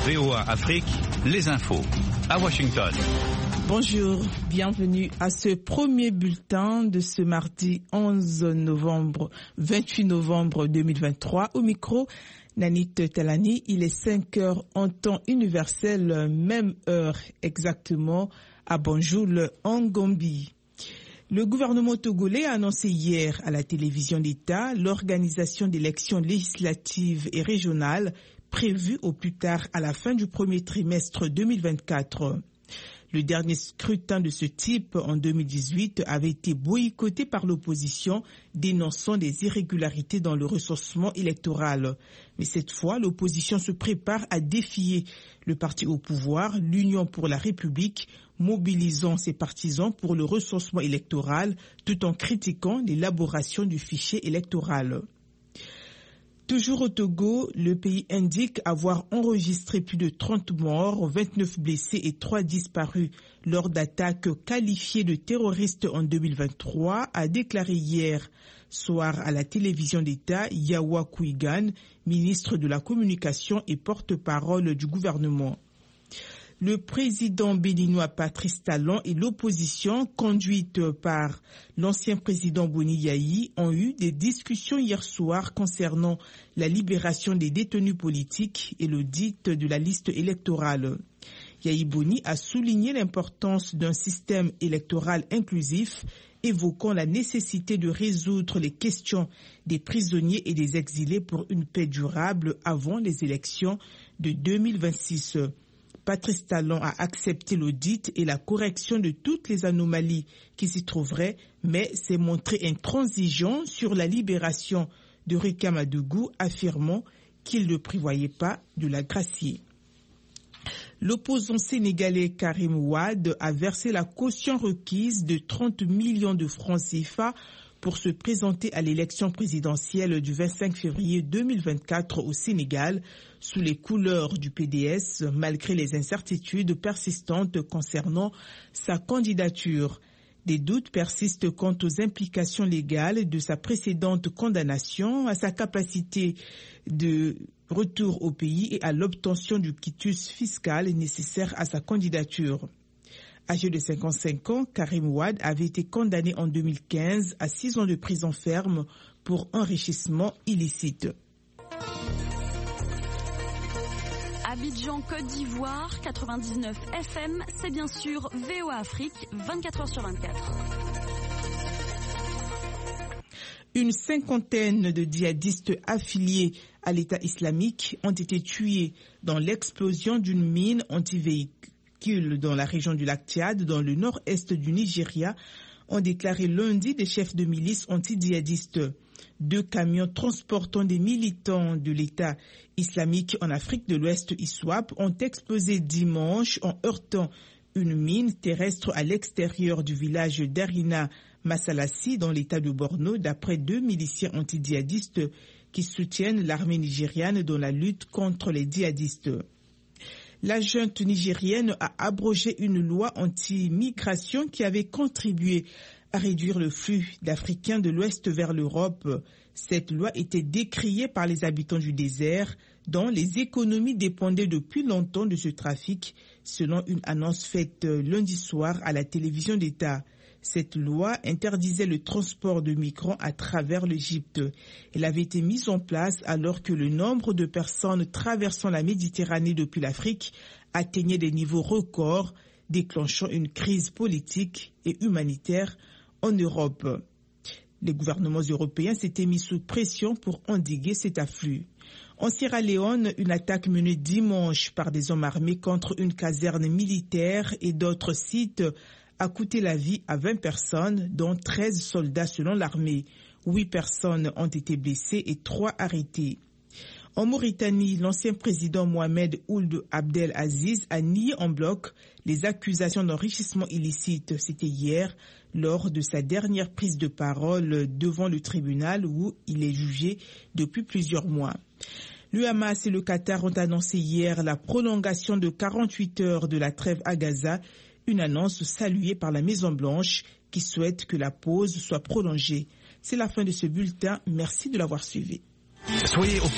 VOA Afrique, les infos. À Washington. Bonjour, bienvenue à ce premier bulletin de ce mardi 28 novembre 2023. Au micro, Nanit Talani, il est 5 heures en temps universel, même heure exactement à Banjul, en Gambie. Le gouvernement togolais a annoncé hier à la télévision d'État l'organisation d'élections législatives et régionales prévues au plus tard à la fin du premier trimestre 2024. Le dernier scrutin de ce type en 2018 avait été boycotté par l'opposition, dénonçant des irrégularités dans le recensement électoral. Mais cette fois, l'opposition se prépare à défier le parti au pouvoir, l'Union pour la République, mobilisant ses partisans pour le recensement électoral tout en critiquant l'élaboration du fichier électoral. Toujours au Togo, le pays indique avoir enregistré plus de 30 morts, 29 blessés et 3 disparus lors d'attaques qualifiées de terroristes en 2023, a déclaré hier soir à la télévision d'État Yawa Kouigan, ministre de la Communication et porte-parole du gouvernement. Le président béninois Patrice Talon et l'opposition, conduite par l'ancien président Boni Yayi, ont eu des discussions hier soir concernant la libération des détenus politiques et l'audit de la liste électorale. Yayi Boni a souligné l'importance d'un système électoral inclusif, évoquant la nécessité de résoudre les questions des prisonniers et des exilés pour une paix durable avant les élections de 2026. Patrice Talon a accepté l'audit et la correction de toutes les anomalies qui s'y trouveraient, mais s'est montré intransigeant sur la libération de Rika Madougou, affirmant qu'il ne prévoyait pas de la gracier. L'opposant sénégalais Karim Wade a versé la caution requise de 30 millions de francs CFA pour se présenter à l'élection présidentielle du 25 février 2024 au Sénégal sous les couleurs du PDS, malgré les incertitudes persistantes concernant sa candidature. Des doutes persistent quant aux implications légales de sa précédente condamnation, à sa capacité de retour au pays et à l'obtention du quitus fiscal nécessaire à sa candidature. Âgé de 55 ans, Karim Wade avait été condamné en 2015 à 6 ans de prison ferme pour enrichissement illicite. Abidjan, Côte d'Ivoire, 99 FM, c'est bien sûr VOA Afrique, 24h/24. Une cinquantaine de djihadistes affiliés à l'État islamique ont été tués dans l'explosion d'une mine antivéhicule dans la région du lac Tchad, dans le nord-est du Nigeria, ont déclaré lundi des chefs de milices anti-djihadistes. 2 camions transportant des militants de l'État islamique en Afrique de l'Ouest, ISWAP, ont explosé dimanche en heurtant une mine terrestre à l'extérieur du village d'Arina Masalassi dans l'État de Borno, d'après 2 miliciens anti-djihadistes qui soutiennent l'armée nigériane dans la lutte contre les djihadistes. La junte nigérienne a abrogé une loi anti-migration qui avait contribué à réduire le flux d'Africains de l'Ouest vers l'Europe. Cette loi était décriée par les habitants du désert, dont les économies dépendaient depuis longtemps de ce trafic, selon une annonce faite lundi soir à la télévision d'État. Cette loi interdisait le transport de migrants à travers l'Égypte. Elle avait été mise en place alors que le nombre de personnes traversant la Méditerranée depuis l'Afrique atteignait des niveaux records, déclenchant une crise politique et humanitaire en Europe. Les gouvernements européens s'étaient mis sous pression pour endiguer cet afflux. En Sierra Leone, une attaque menée dimanche par des hommes armés contre une caserne militaire et d'autres sites a coûté la vie à 20 personnes, dont 13 soldats selon l'armée. 8 personnes ont été blessées et 3 arrêtées. En Mauritanie, l'ancien président Mohamed Ould Abdel Aziz a nié en bloc les accusations d'enrichissement illicite. C'était hier, lors de sa dernière prise de parole devant le tribunal où il est jugé depuis plusieurs mois. Le Hamas et le Qatar ont annoncé hier la prolongation de 48 heures de la trêve à Gaza, une annonce saluée par la Maison-Blanche qui souhaite que la pause soit prolongée. C'est la fin de ce bulletin. Merci de l'avoir suivi. Soyez